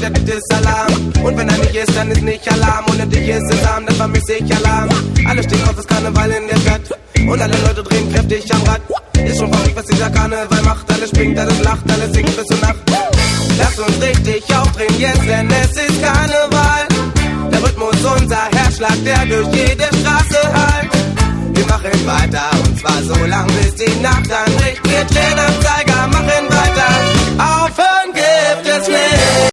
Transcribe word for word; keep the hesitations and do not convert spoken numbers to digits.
der Beat ist Alarm. Und wenn er nicht ist, dann ist nicht Alarm. Ohne dich ist es arm, dann vermiss ich Alarm. Alle stehen auf, es Karneval in der Stadt. Und alle Leute drehen kräftig am Rad. Ist schon verrückt, was dieser Karneval macht. Alles springt, alles lacht, alles singt bis zur Nacht. Lass uns richtig aufdrehen jetzt, denn es ist Karneval. Der Rhythmus unser Herzschlag, der durch jede Straße hallt. Wir machen weiter und zwar so lang bis die Nacht anbricht. Wir drehen am Zeiger, machen weiter. Aufhören gibt es nicht.